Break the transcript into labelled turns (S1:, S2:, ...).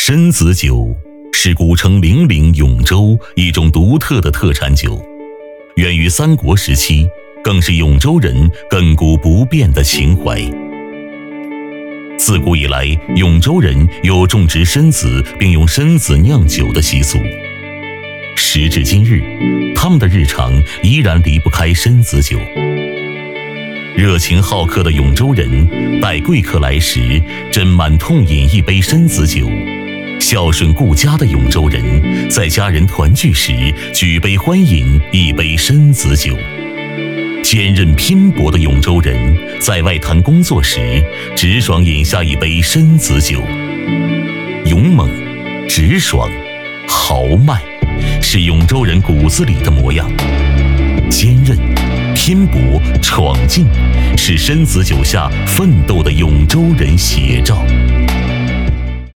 S1: 参子酒是古城零陵永州一种独特的特产酒，源于三国时期，更是永州人亘古不变的情怀。自古以来，永州人有种植参子并用参子酿酒的习俗。时至今日，他们的日常依然离不开参子酒。热情好客的永州人待贵客来时，斟满痛饮一杯参子酒；孝顺顾家的永州人在家人团聚时，举杯欢饮一杯参子酒。坚韧拼搏的永州人在外滩工作时，直爽饮下一杯参子酒。勇猛、直爽、豪迈，是永州人骨子里的模样。坚韧、拼搏、闯劲，是参子酒下奋斗的永州人写照。